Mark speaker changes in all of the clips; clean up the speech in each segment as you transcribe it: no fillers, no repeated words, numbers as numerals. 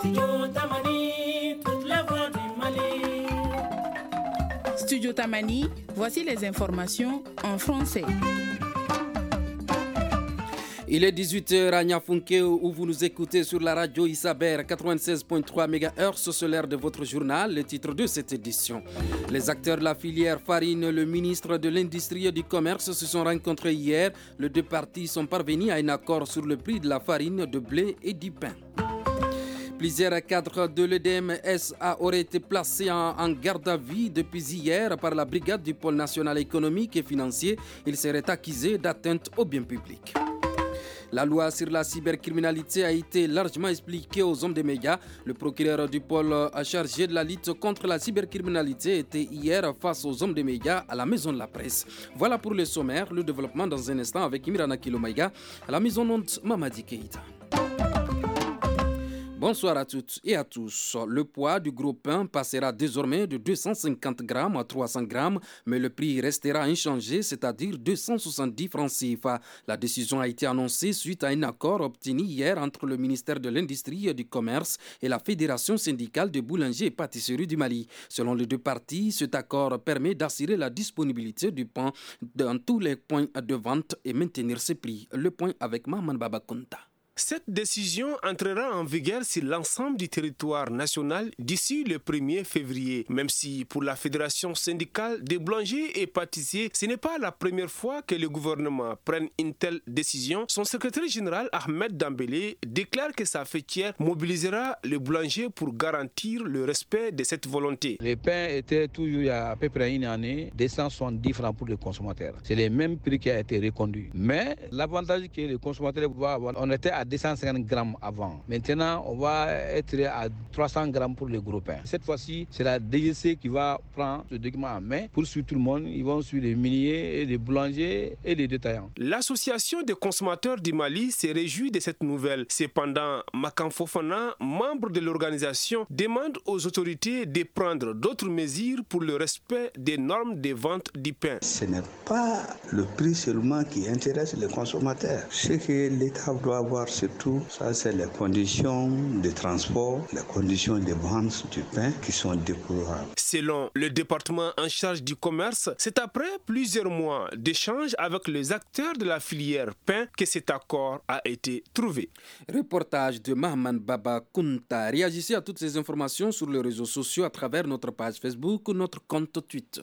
Speaker 1: Studio Tamani, voici les informations en français.
Speaker 2: Il est 18h à Niafunke où vous nous écoutez sur la radio Isaber 96.3 MHz sur l'heure de votre journal, le titre de cette édition. Les acteurs de la filière farine, le ministre de l'Industrie et du Commerce se sont rencontrés hier. Les deux parties sont parvenues à un accord sur le prix de la farine, de blé et du pain. Plusieurs cadres de l'EDM-SA auraient été placés en garde à vue depuis hier par la brigade du pôle national économique et financier. Ils seraient accusés d'atteinte au bien public. La loi sur la cybercriminalité a été largement expliquée aux hommes des médias. Le procureur du pôle chargé de la lutte contre la cybercriminalité était hier face aux hommes des médias à la maison de la presse. Voilà pour le sommaire, le développement dans un instant avec Imrana Kilomaïga à la maison honte Mamadi Keïta. Bonsoir à toutes et à tous. Le poids du gros pain passera désormais de 250 grammes à 300 grammes, mais le prix restera inchangé, c'est-à-dire 270 francs CFA. La décision a été annoncée suite à un accord obtenu hier entre le ministère de l'Industrie et du Commerce et la Fédération syndicale des boulangers et pâtisseries du Mali. Selon les deux parties, cet accord permet d'assurer la disponibilité du pain dans tous les points de vente et maintenir ses prix. Le point avec Maman Babakunta.
Speaker 3: Cette décision entrera en vigueur sur l'ensemble du territoire national d'ici le 1er février. Même si pour la Fédération syndicale des boulangers et pâtissiers, ce n'est pas la première fois que le gouvernement prenne une telle décision, son secrétaire général Ahmed Dambélé déclare que sa fêtière mobilisera les boulangers pour garantir le respect de cette volonté.
Speaker 4: Le pain était toujours il y a à peu près une année 270 francs pour les consommateurs. C'est le même prix qui a été reconduit. Mais l'avantage que les consommateurs vont avoir, on était à 250 grammes avant. Maintenant, on va être à 300 grammes pour le gros pain. Cette fois-ci, c'est la DGC qui va prendre ce document en main pour suivre tout le monde. Ils vont suivre les miniers, et les boulangers et les détaillants.
Speaker 3: L'association des consommateurs du Mali se réjouit de cette nouvelle. Cependant, Makan Fofana, membre de l'organisation, demande aux autorités de prendre d'autres mesures pour le respect des normes de vente du pain.
Speaker 5: Ce n'est pas le prix seulement qui intéresse les consommateurs. Ce que l'État doit avoir surtout, ça c'est les conditions de transport, les conditions de vente du pain qui sont déplorables.
Speaker 3: Selon le département en charge du commerce, c'est après plusieurs mois d'échanges avec les acteurs de la filière pain que cet accord a été trouvé.
Speaker 2: Reportage de Mahman Baba Kunta. Réagissez à toutes ces informations sur les réseaux sociaux à travers notre page Facebook ou notre compte Twitter.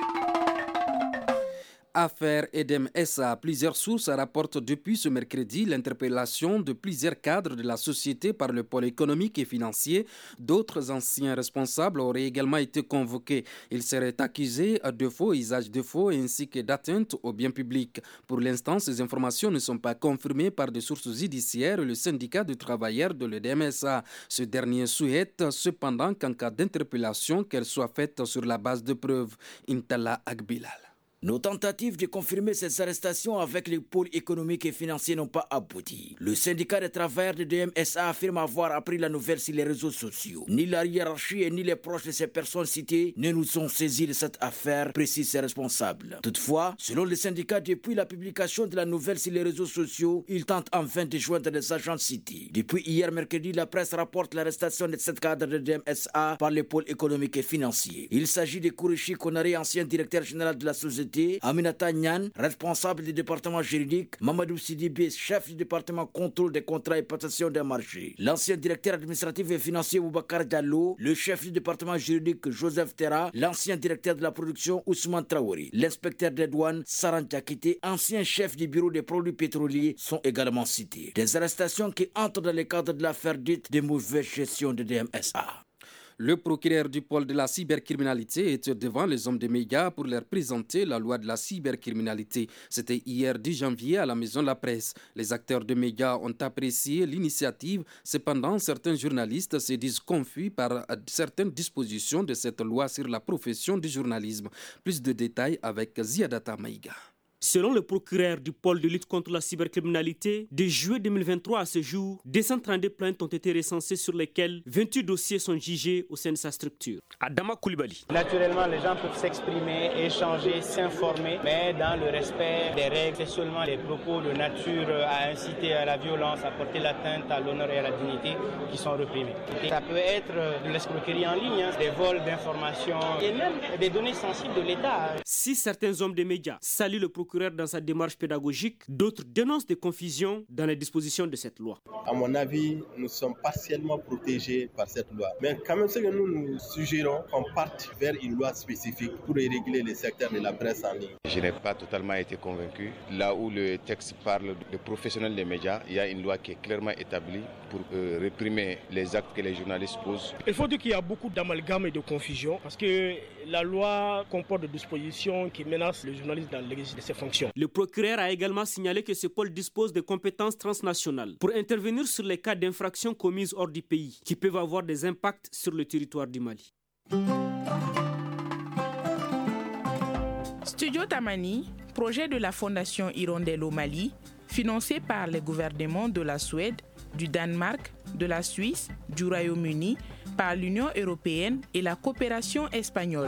Speaker 2: Affaire EDM-SA. Plusieurs sources rapportent depuis ce mercredi l'interpellation de plusieurs cadres de la société par le pôle économique et financier. D'autres anciens responsables auraient également été convoqués. Ils seraient accusés de faux, usage de faux ainsi que d'atteinte au bien public. Pour l'instant, ces informations ne sont pas confirmées par des sources judiciaires et le syndicat de travailleurs de l'EDM-SA. Ce dernier souhaite cependant qu'en cas d'interpellation, qu'elle soit faite sur la base de preuves. Intala Agbilal.
Speaker 6: Nos tentatives de confirmer ces arrestations avec les pôles économiques et financiers n'ont pas abouti. Le syndicat des travailleurs de DMSA affirme avoir appris la nouvelle sur les réseaux sociaux. Ni la hiérarchie et ni les proches de ces personnes citées ne nous ont saisis de cette affaire, précise ses responsables. Toutefois, selon le syndicat, depuis la publication de la nouvelle sur les réseaux sociaux, ils tentent enfin de joindre les agents cités. Depuis hier mercredi, la presse rapporte l'arrestation de 7 cadres de DMSA par les pôles économiques et financiers. Il s'agit de Kourichi Konare, ancien directeur général de la société, Aminata Nyan, responsable du département juridique, Mamadou Sidibé, chef du département contrôle des contrats et passation des marchés, l'ancien directeur administratif et financier Boubacar Diallo, le chef du département juridique Joseph Terra, l'ancien directeur de la production Ousmane Traoré, l'inspecteur des douanes Saran Diakité, ancien chef du bureau des produits pétroliers sont également cités. Des arrestations qui entrent dans le cadre de l'affaire dite de mauvaise gestion de DMSA.
Speaker 2: Le procureur du pôle de la cybercriminalité était devant les hommes des médias pour leur présenter la loi de la cybercriminalité. C'était hier 10 janvier à la Maison de la Presse. Les acteurs de médias ont apprécié l'initiative. Cependant, certains journalistes se disent confus par certaines dispositions de cette loi sur la profession du journalisme. Plus de détails avec Ziadata Maïga.
Speaker 7: Selon le procureur du pôle de lutte contre la cybercriminalité, de juillet 2023 à ce jour, 232 plaintes ont été recensées sur lesquelles 28 dossiers sont jugés au sein de sa structure.
Speaker 3: Adama Koulibaly.
Speaker 8: Naturellement, les gens peuvent s'exprimer, échanger, s'informer, mais dans le respect des règles. C'est seulement les propos de nature à inciter à la violence, à porter l'atteinte à l'honneur et à la dignité qui sont réprimés. Et ça peut être de l'escroquerie en ligne, des vols d'informations et même des données sensibles de l'État.
Speaker 7: Si certains hommes des médias saluent le procureur dans sa démarche pédagogique, d'autres dénoncent des confusions dans les dispositions de cette loi.
Speaker 9: À mon avis, nous sommes partiellement protégés par cette loi. Mais quand même, ce que nous suggérons, qu'on parte vers une loi spécifique pour régler le secteur de la presse en ligne.
Speaker 10: Je n'ai pas totalement été convaincu. Là où le texte parle de professionnels des médias, il y a une loi qui est clairement établie pour réprimer les actes que les journalistes posent.
Speaker 11: Il faut dire qu'il y a beaucoup d'amalgame et de confusion parce que la loi comporte des dispositions qui menacent les journalistes dans l'exercice de ses fonctions.
Speaker 7: Le procureur a également signalé que ce pôle dispose de compétences transnationales pour intervenir sur les cas d'infractions commises hors du pays qui peuvent avoir des impacts sur le territoire du Mali.
Speaker 1: Studio Tamani, projet de la Fondation Hirondelle au Mali, financé par les gouvernements de la Suède, du Danemark, de la Suisse, du Royaume-Uni, par l'Union européenne et la coopération espagnole.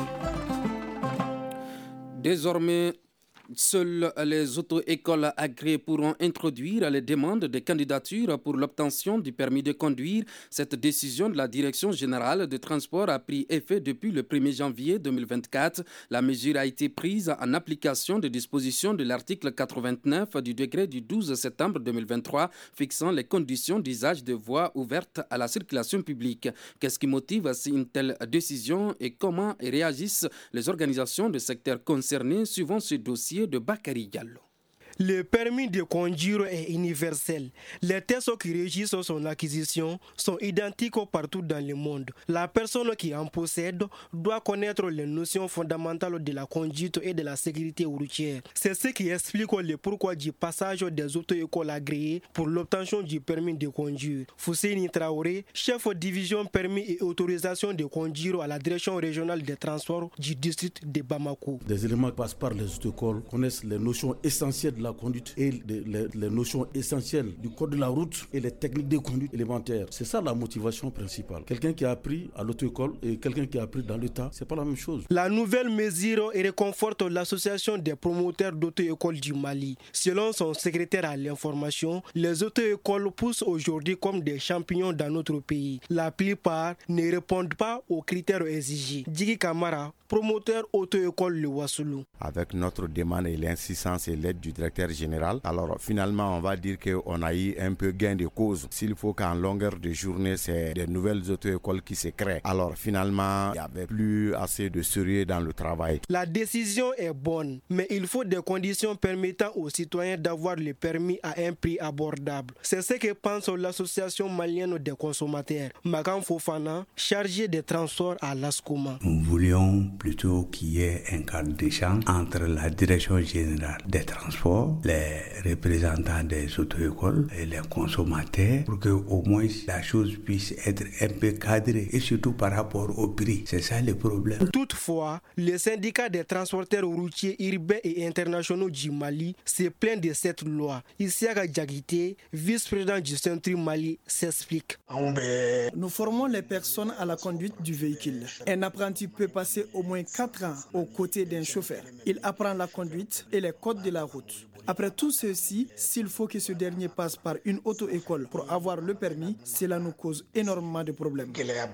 Speaker 2: Désormais, seules les auto-écoles agréées pourront introduire les demandes de candidature pour l'obtention du permis de conduire. Cette décision de la Direction générale des transports a pris effet depuis le 1er janvier 2024. La mesure a été prise en application des dispositions de l'article 89 du décret du 12 septembre 2023 fixant les conditions d'usage de voies ouvertes à la circulation publique. Qu'est-ce qui motive une telle décision et comment réagissent les organisations de secteur concernées suivant ce dossier de Bakary Diallo?
Speaker 12: Le permis de conduire est universel. Les tests qui régissent son acquisition sont identiques partout dans le monde. La personne qui en possède doit connaître les notions fondamentales de la conduite et de la sécurité routière. C'est ce qui explique le pourquoi du passage des auto-écoles agréées pour l'obtention du permis de conduire. Fousseini Traoré, chef de division permis et autorisation de conduire à la direction régionale des transports du district de Bamako.
Speaker 13: Des éléments qui passent par les auto-écoles connaissent les notions essentielles de la conduite et les notions essentielles du code de la route et les techniques de conduite élémentaires. C'est ça la motivation principale. Quelqu'un qui a appris à l'auto-école et quelqu'un qui a appris dans l'État, c'est pas la même chose.
Speaker 12: La nouvelle mesure réconforte l'association des promoteurs d'auto-écoles du Mali. Selon son secrétaire à l'information, les auto-écoles poussent aujourd'hui comme des champignons dans notre pays. La plupart ne répondent pas aux critères exigés. Djigi Kamara, promoteur auto-école Le Wassoulou.
Speaker 10: Avec notre demande et l'insistance et l'aide du directeur général, alors finalement on va dire qu'on a eu un peu gain de cause. S'il faut qu'en longueur de journée c'est des nouvelles auto-écoles qui se créent, alors finalement il n'y avait plus assez de sérieux dans le travail.
Speaker 12: La décision est bonne, mais il faut des conditions permettant aux citoyens d'avoir le permis à un prix abordable. C'est ce que pense l'association malienne des consommateurs. Magan Fofana, chargé des transports à l'ASCOMA.
Speaker 5: Nous voulions plutôt qu'il y ait un cadre d'échange entre la direction générale des transports, les représentants des auto-écoles et les consommateurs pour que au moins la chose puisse être un peu cadrée et surtout par rapport au prix. C'est ça le problème.
Speaker 12: Toutefois, le syndicat des transporteurs routiers urbains et internationaux du Mali se plaint de cette loi. Isiaga Diakité, vice-président du Centre Mali, s'explique.
Speaker 14: Nous formons les personnes à la conduite du véhicule. Un apprenti peut passer au moins 4 ans aux côtés d'un chauffeur. Il apprend la conduite et les codes de la route. Après tout ceci, s'il faut que ce dernier passe par une auto-école pour avoir le permis, cela nous cause énormément de problèmes.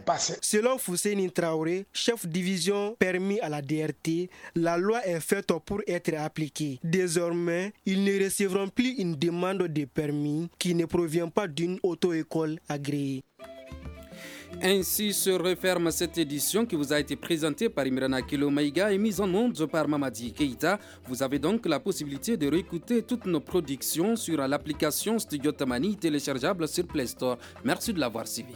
Speaker 12: Selon Fousseini Traoré, chef division permis à la DRT, la loi est faite pour être appliquée. Désormais, ils ne recevront plus une demande de permis qui ne provient pas d'une auto-école agréée.
Speaker 2: Ainsi se referme cette édition qui vous a été présentée par Imrana Kilomaïga et mise en onde par Mamadi Keita. Vous avez donc la possibilité de réécouter toutes nos productions sur l'application Studio Tamani téléchargeable sur Play Store. Merci de l'avoir suivi.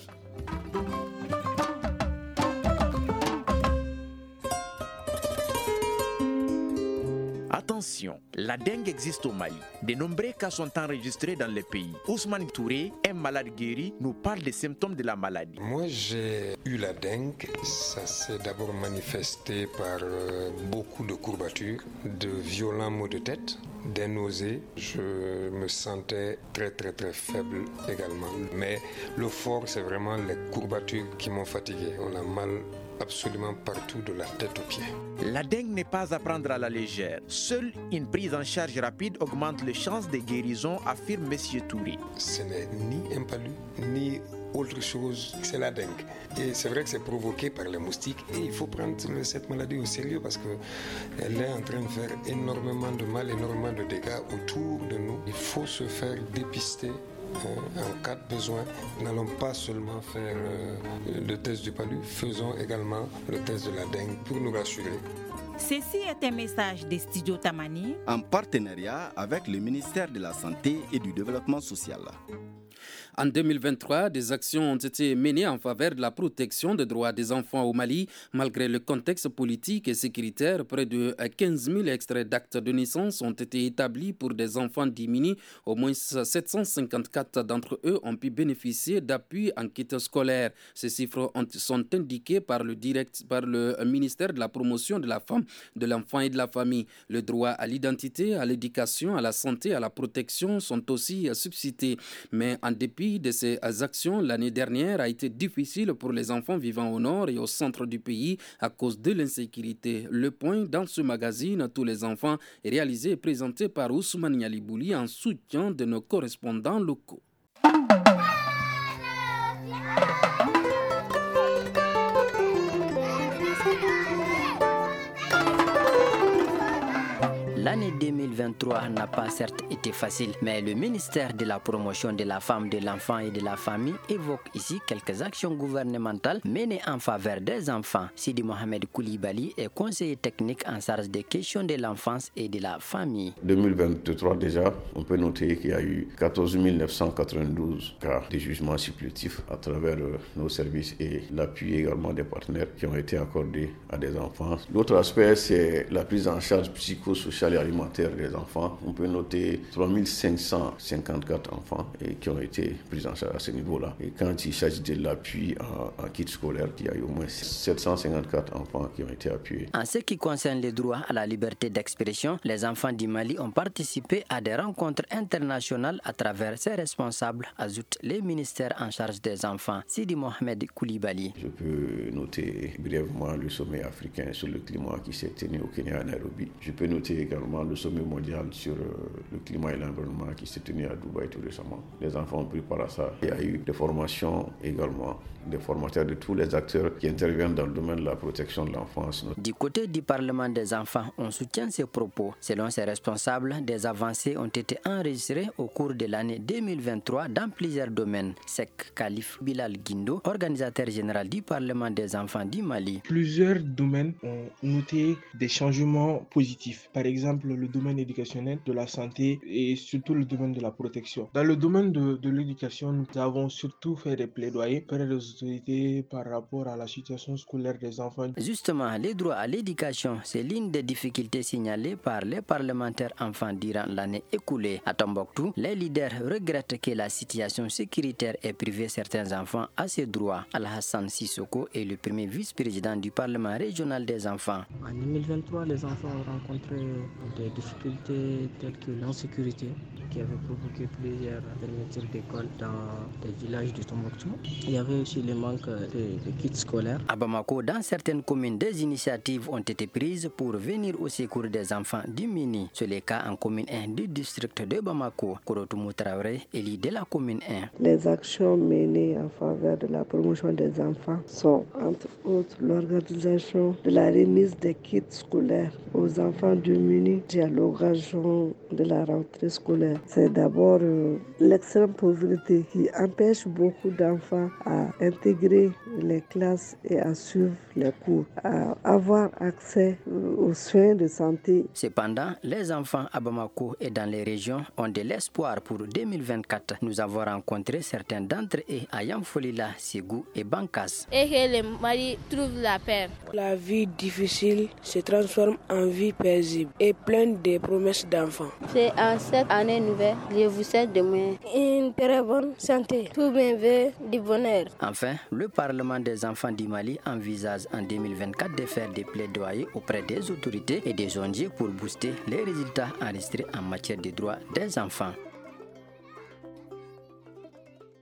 Speaker 6: Attention, la dengue existe au Mali. De nombreux cas sont enregistrés dans le pays. Ousmane Touré, un malade guéri, nous parle des symptômes de la maladie.
Speaker 15: Moi, j'ai eu la dengue. Ça s'est d'abord manifesté par beaucoup de courbatures, de violents maux de tête, des nausées. Je me sentais très faible également. Mais le fort, c'est vraiment les courbatures qui m'ont fatigué. On a mal absolument partout de la tête aux pieds.
Speaker 16: La dengue n'est pas à prendre à la légère. Seule une prise en charge rapide augmente les chances de guérison, affirme M. Touré.
Speaker 15: Ce n'est ni un palu, ni autre chose, c'est la dengue. Et c'est vrai que c'est provoqué par les moustiques et il faut prendre cette maladie au sérieux parce qu'elle est en train de faire énormément de mal, énormément de dégâts autour de nous. Il faut se faire dépister en cas de besoin. Nous n'allons pas seulement faire le test du palu, faisons également le test de la dengue pour nous rassurer.
Speaker 17: Ceci est un message des studios Tamani
Speaker 18: en partenariat avec le ministère de la Santé et du Développement social.
Speaker 2: En 2023, des actions ont été menées en faveur de la protection des droits des enfants au Mali. Malgré le contexte politique et sécuritaire, près de 15 000 extraits d'actes de naissance ont été établis pour des enfants démunis. Au moins 754 d'entre eux ont pu bénéficier d'appui en kit scolaire. Ces chiffres sont indiqués par le ministère de la Promotion de la Femme, de l'Enfant et de la Famille. Le droit à l'identité, à l'éducation, à la santé, à la protection sont aussi suscités. Mais en dépit de ces actions, l'année dernière a été difficile pour les enfants vivant au nord et au centre du pays à cause de l'insécurité. Le point dans ce magazine, Tous les enfants, est réalisé et présenté par Ousmane Yalibouli en soutien de nos correspondants locaux.
Speaker 19: L'année 2023 n'a pas certes été facile, mais le ministère de la Promotion de la Femme, de l'Enfant et de la Famille évoque ici quelques actions gouvernementales menées en faveur des enfants. Sidi Mohamed Koulibaly est conseiller technique en charge des questions de l'enfance et de la famille.
Speaker 20: 2023 déjà, on peut noter qu'il y a eu 14 992 cas de jugements supplétifs à travers nos services et l'appui également des partenaires qui ont été accordés à des enfants. L'autre aspect, c'est la prise en charge psychosociale et alimentaire des enfants. On peut noter 3554 enfants qui ont été pris en charge à ce niveau-là. Et quand il s'agit de l'appui en kit scolaire, il y a eu au moins 754 enfants qui ont été appuyés.
Speaker 19: En ce qui concerne les droits à la liberté d'expression, les enfants du Mali ont participé à des rencontres internationales à travers ses responsables, ajoute les ministères en charge des enfants. Sidi Mohamed Koulibaly.
Speaker 20: Je peux noter brièvement le sommet africain sur le climat qui s'est tenu au Kenya à Nairobi. Je peux noter également le sommet mondial sur le climat et l'environnement qui s'est tenu à Dubaï tout récemment. Les enfants ont pris part à ça. Il y a eu des formations également, des formateurs de tous les acteurs qui interviennent dans le domaine de la protection de l'enfance.
Speaker 19: Du côté du Parlement des enfants, on soutient ces propos. Selon ces responsables, des avancées ont été enregistrées au cours de l'année 2023 dans plusieurs domaines. Sek Khalif Bilal Guindo, organisateur général du Parlement des enfants du Mali.
Speaker 21: Plusieurs domaines ont noté des changements positifs. Par exemple, le domaine éducationnel, de la santé et surtout le domaine de la protection. Dans le domaine de l'éducation, nous avons surtout fait des plaidoyers auprès des autorités par rapport à la situation scolaire des enfants.
Speaker 19: Justement, les droits à l'éducation, c'est l'une des difficultés signalées par les parlementaires enfants durant l'année écoulée. À Tombouctou, les leaders regrettent que la situation sécuritaire ait privé certains enfants à ces droits. Al-Hassan Sissoko est le premier vice-président du Parlement régional des enfants.
Speaker 22: En 2023, les enfants ont rencontré des difficultés telles que l'insécurité qui avait provoqué plusieurs fermetures d'écoles dans des villages de Tombouctou. Il y avait aussi le manque de kits scolaires.
Speaker 19: À Bamako, dans certaines communes, des initiatives ont été prises pour venir au secours des enfants démunis. C'est le cas en commune 1 du district de Bamako. Korotoumou Traoré, élu de la commune 1.
Speaker 23: Les actions menées en faveur de la promotion des enfants sont entre autres l'organisation de la remise des kits scolaires aux enfants démunis à l'occasion de la rentrée scolaire. C'est d'abord l'extrême pauvreté qui empêche beaucoup d'enfants à intégrer les classes et à suivre les cours, à avoir accès aux soins de santé.
Speaker 19: Cependant, les enfants à Bamako et dans les régions ont de l'espoir pour 2024. Nous avons rencontré certains d'entre eux à Yamfolila, Ségou et Bankas.
Speaker 24: Et que le Mali trouve la paix.
Speaker 25: La vie difficile se transforme en vie paisible et
Speaker 3: plein de promesses d'enfants.
Speaker 4: C'est en cette année nouvelle, je vous souhaite de moi
Speaker 23: une très bonne santé, tout bien veut du bonheur.
Speaker 19: Enfin, le Parlement des enfants du Mali envisage en 2024 de faire des plaidoyers auprès des autorités et des ONG pour booster les résultats enregistrés en matière de droits des enfants.